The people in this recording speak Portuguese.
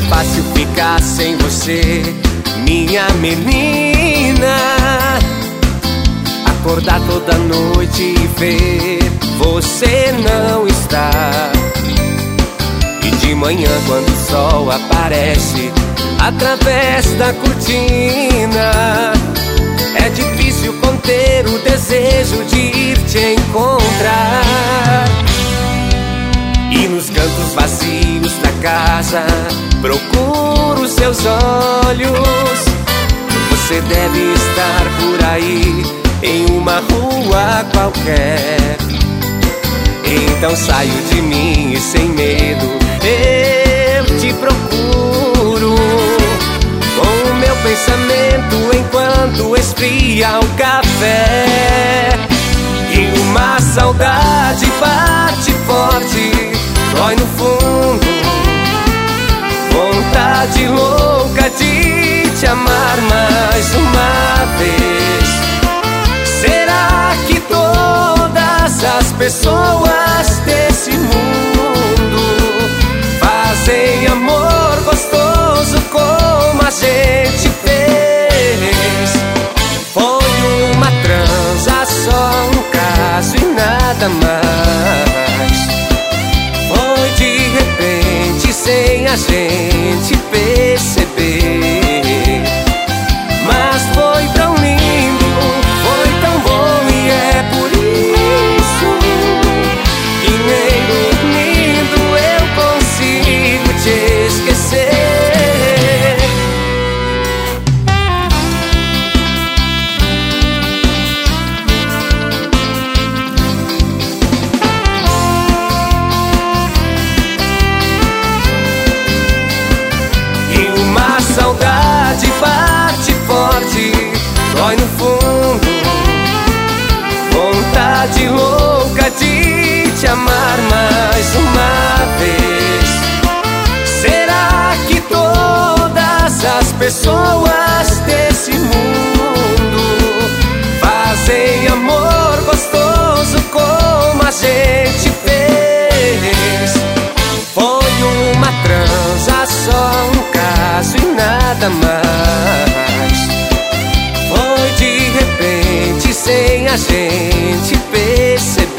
fácil ficar sem você, minha menina. Acordar toda noite e ver você não está. E de manhã quando o sol aparece através da cortina, é difícil conter o desejo de ir te encontrar. E nos cantos vazios da casa procuro seus olhos. Você deve estar por aí, em uma rua qualquer. Então saio de mim e sem medo eu te procuro, com o meu pensamento enquanto esfria o café. E uma saudade bate forte, dói no fundo, vontade louca de te amar mais uma vez. Será que todas as pessoas desse mundo fazem amor gostoso como a gente fez? Foi uma transa, só um caso e nada mais. Foi de repente, sem a gente perceber. Mas foi tão lindo, foi tão bom, e é por isso que nem dormindo eu consigo te esquecer. E uma saudade bate forte, dói no fundo, vontade louca de te amar mais uma vez. Será que todas as pessoas desse mundo fazem amor gostoso como a gente fez? Foi uma transa, só um caso e nada mais. Foi de repente, sem a gente perceber.